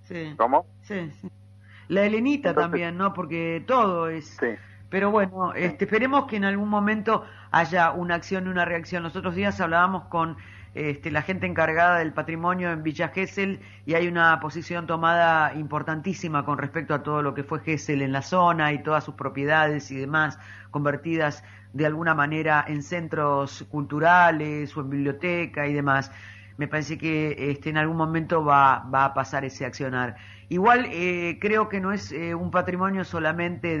sí, ¿Cómo? sí, sí. La Helenita Entonces, también, ¿no? Porque todo es... sí, Pero bueno, sí. esperemos que en algún momento haya una acción y una reacción. Los otros días hablábamos con la gente encargada del patrimonio en Villa Gesell y hay una posición tomada importantísima con respecto a todo lo que fue Gesell en la zona y todas sus propiedades y demás, convertidas de alguna manera en centros culturales o en biblioteca y demás. Me parece que en algún momento va a pasar ese accionar. Igual creo que no es un patrimonio solamente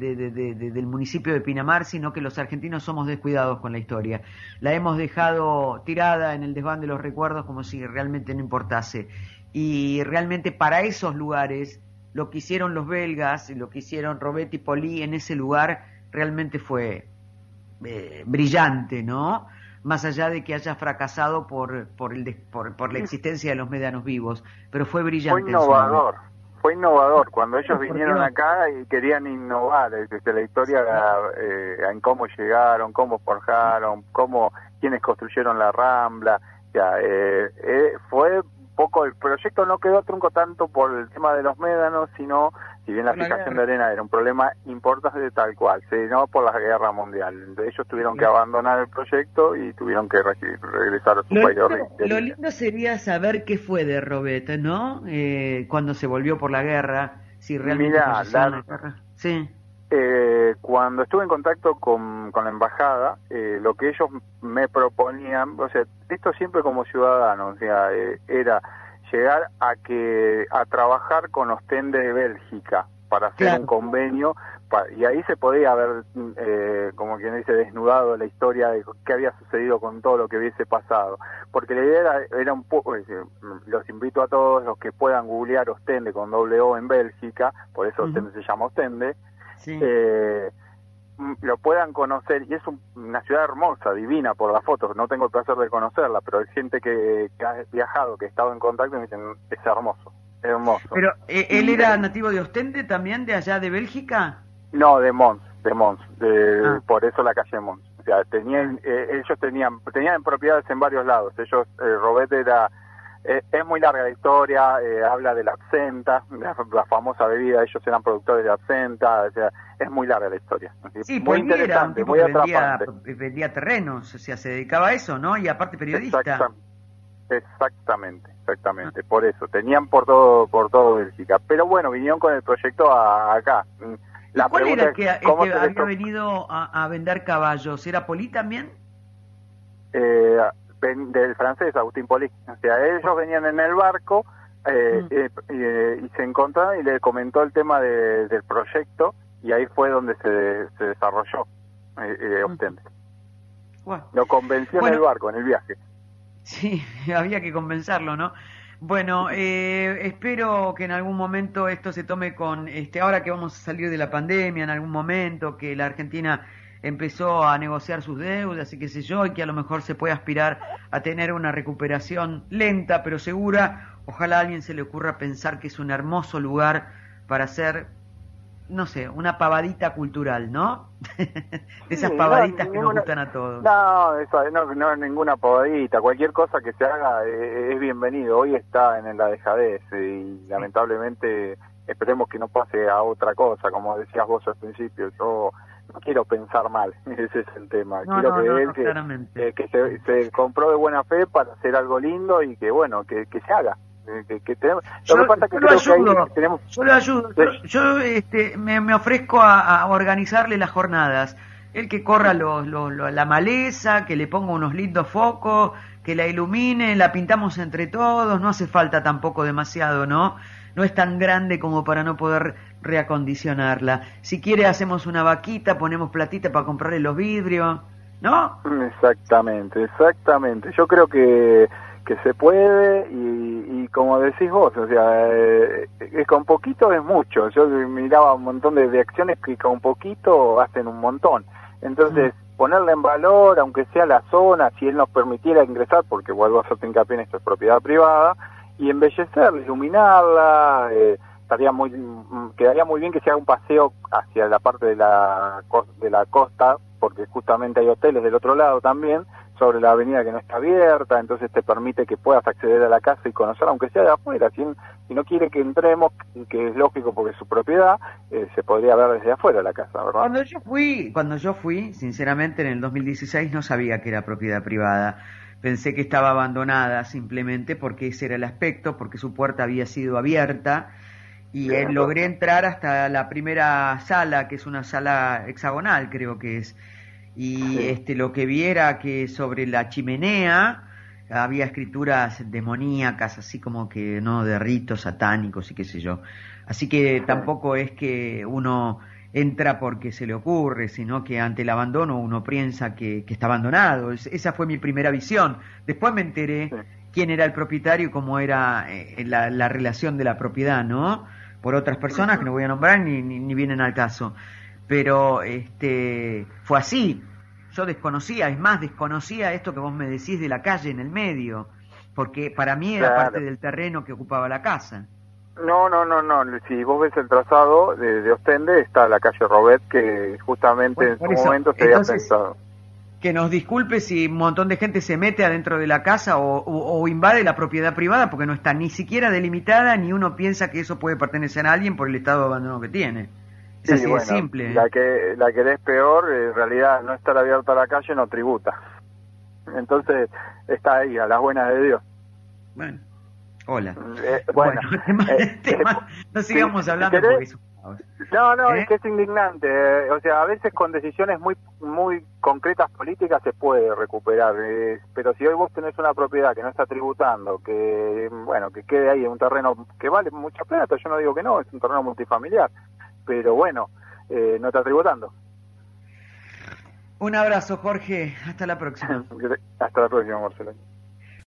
del municipio de Pinamar, sino que los argentinos somos descuidados con la historia. La hemos dejado tirada en el desván de los recuerdos como si realmente no importase. Y realmente para esos lugares, lo que hicieron los belgas y lo que hicieron Robert y Poli en ese lugar realmente fue brillante, ¿no? Más allá de que haya fracasado por la Y existencia de los médanos vivos, pero fue fue brillante en su momento. innovador, fue innovador. Cuando ellos Por vinieron Dios. acá y querían innovar desde la historia en cómo llegaron, cómo forjaron, quiénes construyeron la Rambla. Ya, fue un poco, el proyecto no quedó trunco tanto por el tema de los médanos, sino, si bien la Por la fijación de guerra. arena era un problema importante tal cual, sino por la guerra mundial. Entonces, ellos tuvieron que Sí. abandonar el proyecto y tuvieron que regresar a su Lo país lindo, de lo origen. lindo sería saber qué fue de Robert, ¿no? Cuando se volvió por la guerra, si realmente Mira, falleció en la guerra. Sí, cuando estuve en contacto con la embajada, lo que ellos me proponían, o sea, esto siempre como ciudadano, o sea, era llegar a trabajar con Ostende de Bélgica para hacer un claro. convenio, y ahí se podía haber, como quien dice, desnudado la historia de qué había sucedido con todo lo que hubiese pasado, porque la idea era un poco, los invito a todos los que puedan googlear Ostende con doble O en Bélgica, por eso Ujú. Ostende se llama Ostende, Sí. eh, lo puedan conocer, y es una ciudad hermosa, divina por las fotos, no tengo el placer de conocerla, pero hay gente que ha viajado, que ha estado en contacto y me dicen, es hermoso, hermoso. Pero, ¿él Y era nativo de Ostende también, de allá de Bélgica? no, de Mons, Ah, por eso la calle Mons. O sea, ah, ellos tenían propiedades en varios lados. Ellos, Robert era, es muy larga la historia, habla de la absenta, la famosa bebida, ellos eran productores de absenta, o sea, es muy larga la historia. Así, sí, muy Poli era un interesante, tipo muy que vendía, atrapante. vendía terrenos, o sea, se dedicaba a eso, ¿no? Y aparte periodista. Exacta, exactamente, por eso, tenían por todo Bélgica. Pero bueno, vinieron con el proyecto acá. ¿Y La cuál era pregunta es, el ¿cómo que se les había venido a vender caballos? ¿Era Poli también? eh, del francés Agustín Poli? O sea, ellos venían en el barco Mm, y se encontraron y le comentó el tema del proyecto, y ahí fue donde se desarrolló mm. Ostende. Bueno, Lo convenció en el bueno, barco, en el viaje. sí, había que convencerlo, ¿no? Bueno, espero que en algún momento esto se tome con, ahora que vamos a salir de la pandemia, en algún momento que la Argentina empezó a negociar sus deudas y qué sé yo, y que a lo mejor se puede aspirar a tener una recuperación lenta pero segura. Ojalá a alguien se le ocurra pensar que es un hermoso lugar para hacer, no sé, una pavadita cultural, ¿no? De Sí, esas no, pavaditas que nos gustan a todos. no, no, ninguna podadita, cualquier cosa que se haga es bienvenido. Hoy está en la dejadez y Sí. lamentablemente esperemos que no pase a otra cosa, como decías vos al principio. Yo no quiero pensar mal, ese es el tema. No, Quiero no, no, creer no, claramente. que se compró de buena fe para hacer algo lindo y que bueno, que se haga. Lo que pasa es que Yo lo creo que ahí ayudo, tenemos... yo lo ayudo, me ofrezco a organizarle las jornadas. El que corra la maleza, que le ponga unos lindos focos, que la ilumine, la pintamos entre todos, no hace falta tampoco demasiado, ¿no? No es tan grande como para no poder reacondicionarla. Si quiere hacemos una vaquita, ponemos platita para comprarle los vidrios, ¿no? Exactamente. Yo creo que se puede y como decís vos, o sea, con poquito es mucho. Yo miraba un montón de acciones que con poquito hacen un montón. Mm, Entonces, ponerla en valor, aunque sea la zona, si él nos permitiera ingresar, porque vuelvo a hacer hincapié en esto, es propiedad privada, y embellecerla, iluminarla, quedaría muy bien que se haga un paseo hacia la parte de la costa, porque justamente hay hoteles del otro lado también, sobre la avenida que no está abierta, entonces te permite que puedas acceder a la casa y conocerla, aunque sea de afuera. Si no quiere que entremos, que es lógico porque es su propiedad, se podría ver desde afuera la casa, ¿verdad? Cuando yo fui, sinceramente, en el 2016 no sabía que era propiedad privada. Pensé que estaba abandonada simplemente porque ese era el aspecto, porque su puerta había sido abierta y logré entrar hasta la primera sala, que es una sala hexagonal, creo que es. Y lo que vi era que sobre la chimenea había escrituras demoníacas, así como que, ¿no?, de ritos satánicos y qué sé yo. Así que tampoco es que uno entra porque se le ocurre, sino que ante el abandono uno piensa que está abandonado. Esa fue mi primera visión. Después me enteré quién era el propietario y cómo era la relación de la propiedad, ¿no? Por otras personas que no voy a nombrar ni vienen al caso. Pero fue así. Yo desconocía esto que vos me decís de la calle en el medio, porque para mí era parte del terreno que ocupaba la casa. No. Si vos ves el trazado de Ostende, está la calle Robet, que justamente en su momento se había pensado. Que nos disculpe si un montón de gente se mete adentro de la casa o invade la propiedad privada, porque no está ni siquiera delimitada, ni uno piensa que eso puede pertenecer a alguien por el estado de abandono que tiene. Es así de simple. La que es peor, en realidad, no estar abierta a la calle no tributa. Entonces, está ahí, a las buenas de Dios. Bueno, hola. No sigamos hablando porque eso... No, es que es indignante. O sea, a veces con decisiones muy muy concretas políticas se puede recuperar. Pero si hoy vos tenés una propiedad que no está tributando, que quede ahí en un terreno que vale mucha plata, yo no digo que no, es un terreno multifamiliar, pero bueno, no está tributando. Un abrazo, Jorge. Hasta la próxima. Hasta la próxima, Marcelo.